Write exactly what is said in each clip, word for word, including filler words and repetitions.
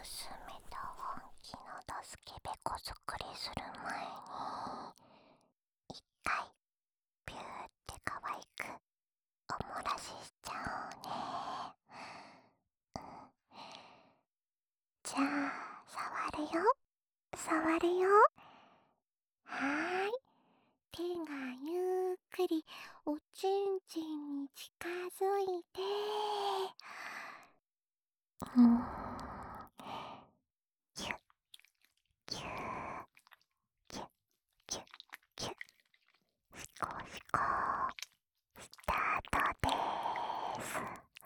娘と本気のドスケベ子作りする前に一回ピューって可愛くおもらししちゃおうね。じゃあ触るよ、触るよ。はーい、手がゆっくりおちんちんに近づいて、うーん、キュッキュッキュッキュッキュッ、シコシコスタートでーす。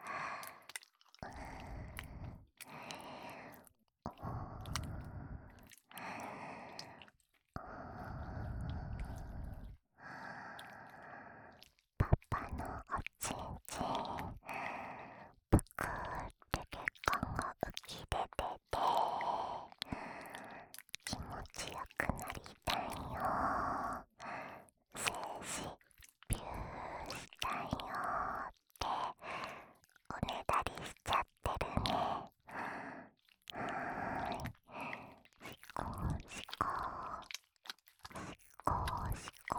パパのおちんちん、ぷくーって血管が浮き出てて気持ちよくなりたいよ。精子ビューしたいよっておねだりしちゃってるね。はーい、シコシコシコシコ。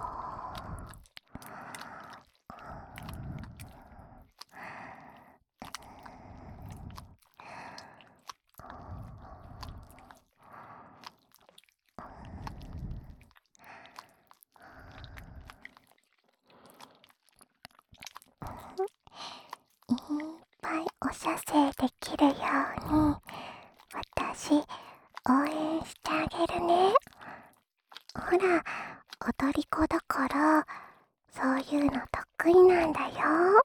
いっぱいお射精できるように私応援してあげるね。ほら、踊り子だからそういうの得意なんだよ。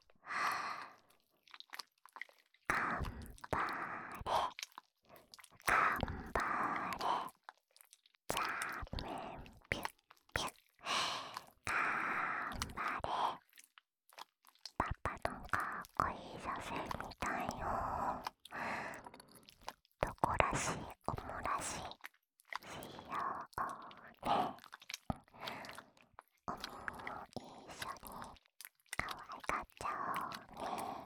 頑張れ、頑張れ、ザーメンピュッピュッ。頑張れ、パパのかっこいい射精みたいよ。男らしいおもらししようね。お耳も一緒に可愛がっちゃおうね。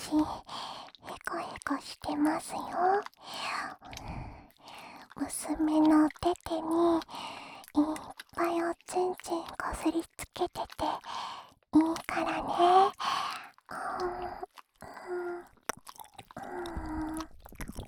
私、へこへこしてますよ。娘のお手手にいっぱいおちんちんこすりつけてていいからね。うんうんうん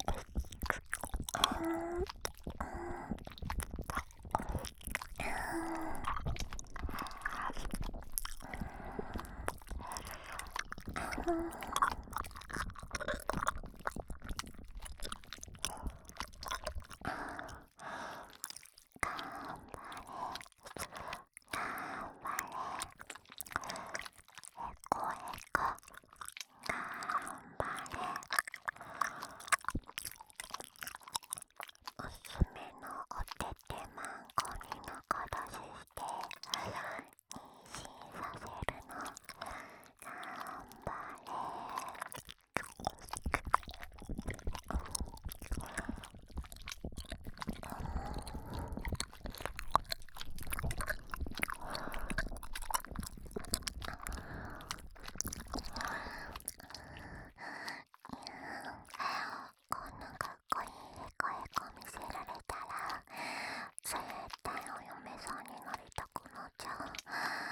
娘のお手手マンコに仲出しして妊娠させるの。頑張こんなかっこいいへこへこ見せられたら絶対お嫁さんになりたくなっちゃう。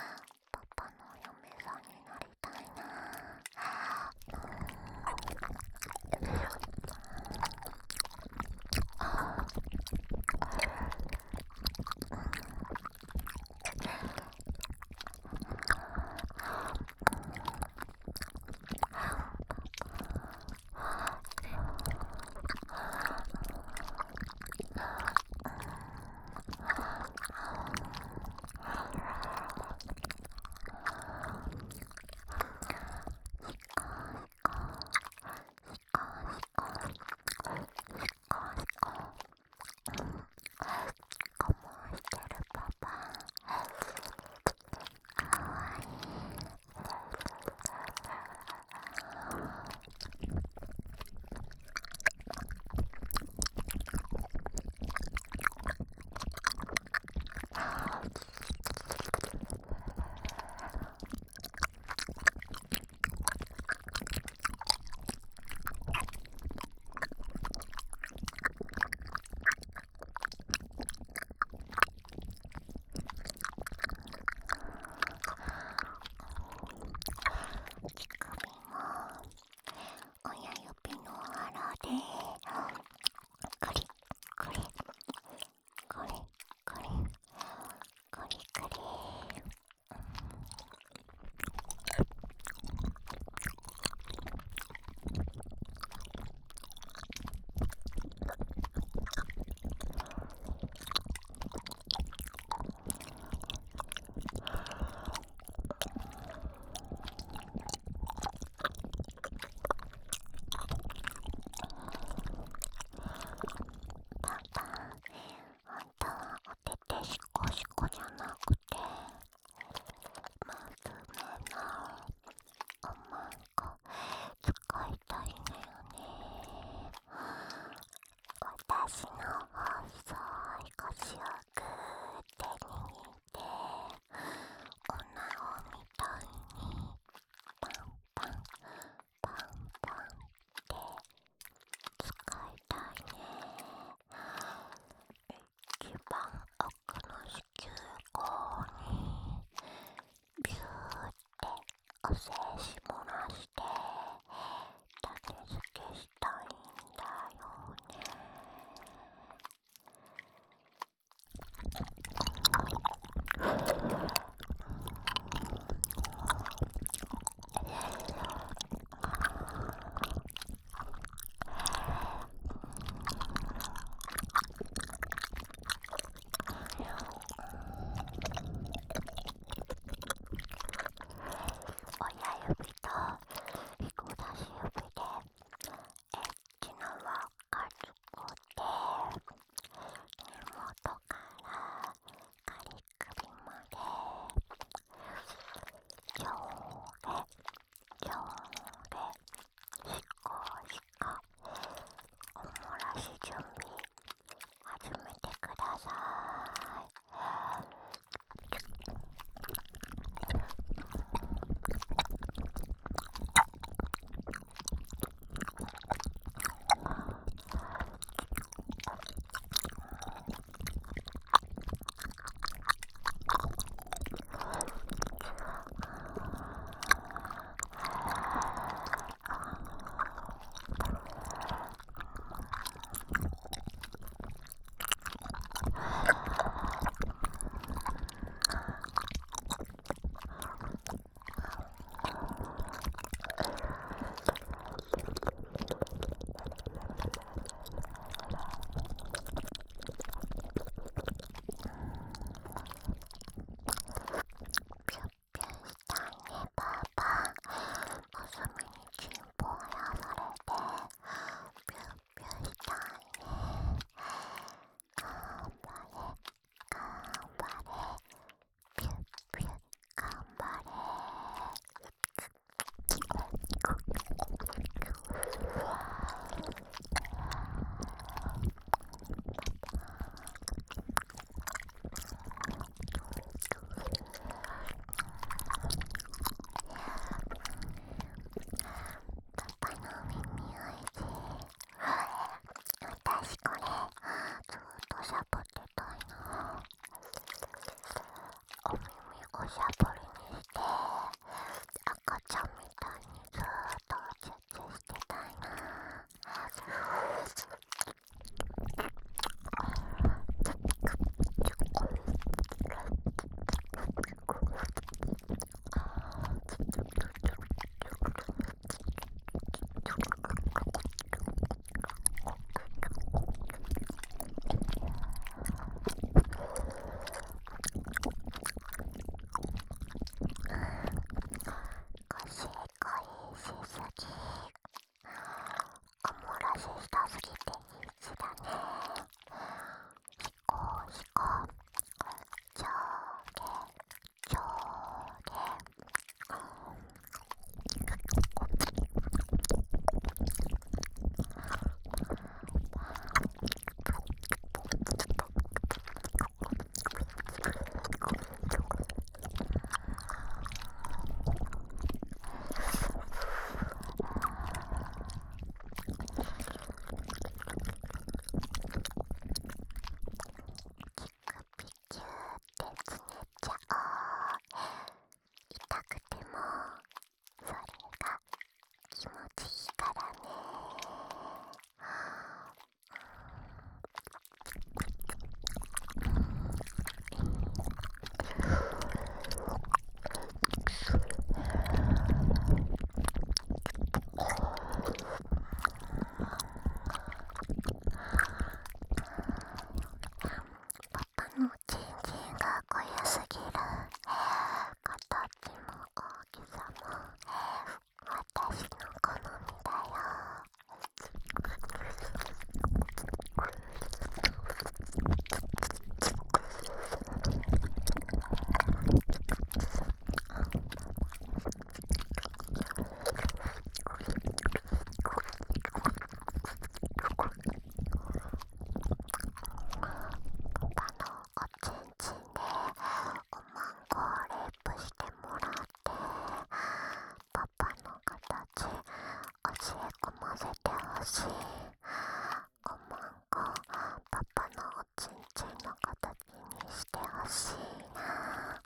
し、ごまんこパパのおちんちんの形にしてほしいな。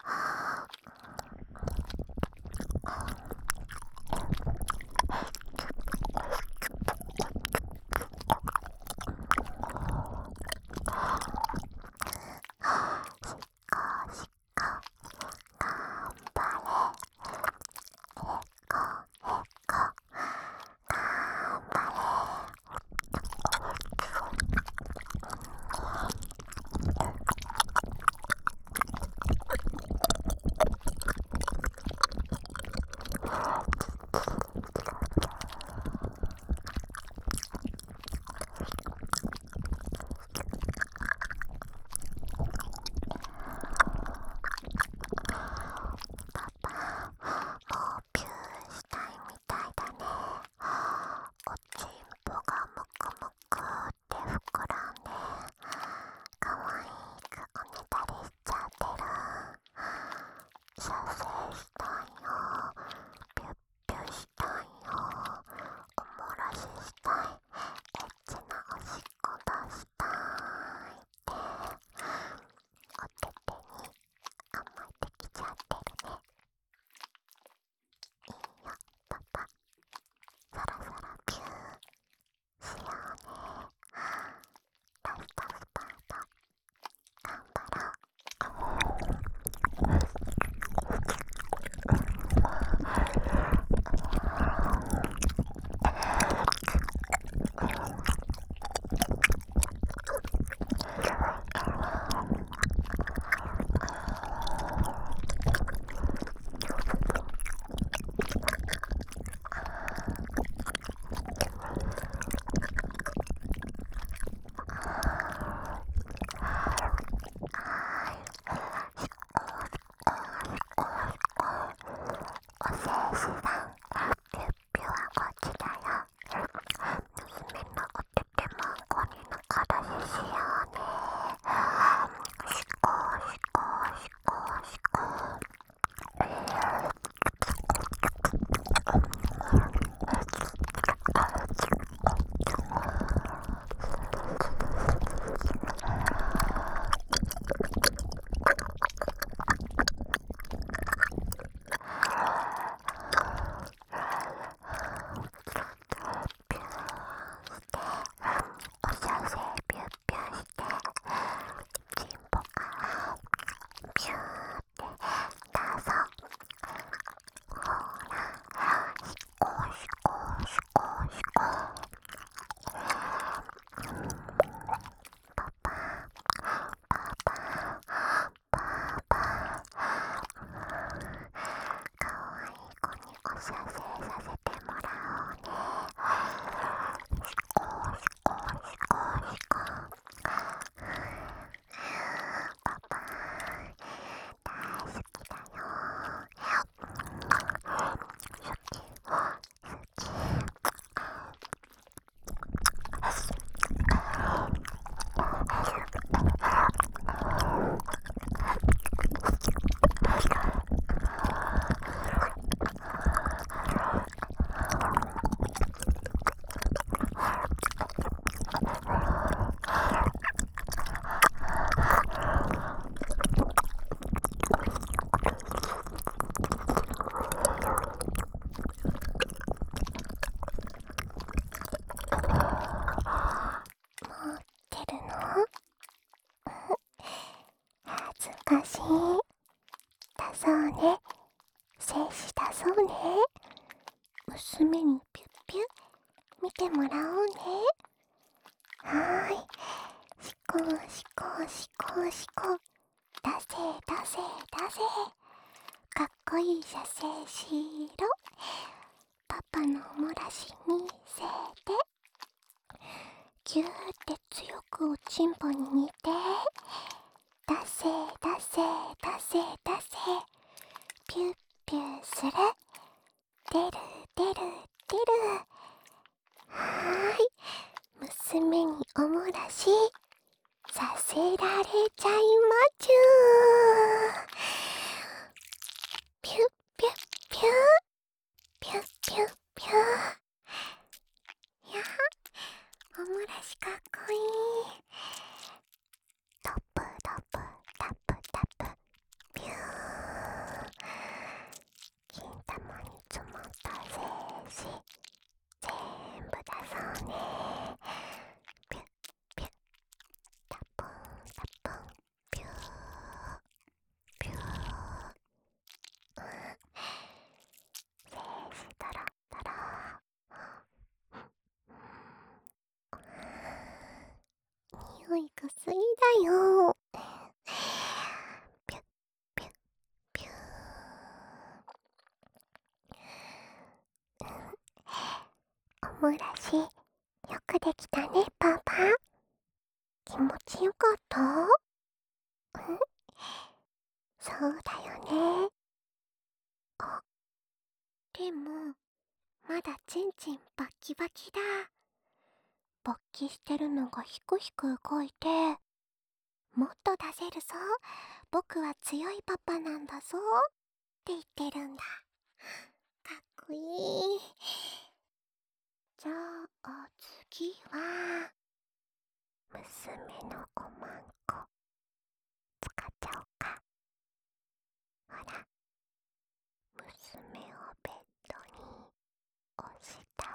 しっこしっこ頑張れ、えこえこ頑張れ。パパ、もうピューしたいみたいだね。おちんぽがむくむくって膨らんで、かわいくおねだりしちゃってる。射精したいよ、ピュッピュしたいよ、おもらししたい、エッチなおしっこ出したいって、おててに甘えてきちゃってるね。いいよパパ、そろそろピューしようね。ラストスパート頑張ろう。おせいしさん、ピュッピュはこっちだよ。娘のおててまんこにぬか出ししようね。しこしこしこしこ。おしゃせピュッピュしてチンポからピューって出そう。ほら、しこしこしこしこ。パパパパパパ、かわいい子におしゃせさせてもらおうね。しこしこしこしこ。パパ大好きだよ。好き好き。出るの？恥ずかしい。だそうね。精子だそうね。娘にピュッピュ見てもらおうね。はーい。しこしこしこしこ。出せ出せ出せ。かっこいい射精しろ。パパのおもらし見せて。ギューって強くおちんぽに似て。出せ出せ出せ出せ。ピュッピュする。出る出る出る。はーい。娘におもらしさせられちゃいまちゅー。ピュッピュッピューピュッピュッピュー。やくすぎだよ。ピュッピュッピュー。おもらしよくできたね、パパ。気持ちよかった？ん？そうだよね。あ、でもまだちんちんバッキバキだ。勃起してるのがひくひく動いて、もっと出せるぞ、僕は強いパパなんだぞって言ってるんだ。かっこいい。じゃあ次は娘のおまんこ使っちゃおうか。ほら、娘をベッドに押した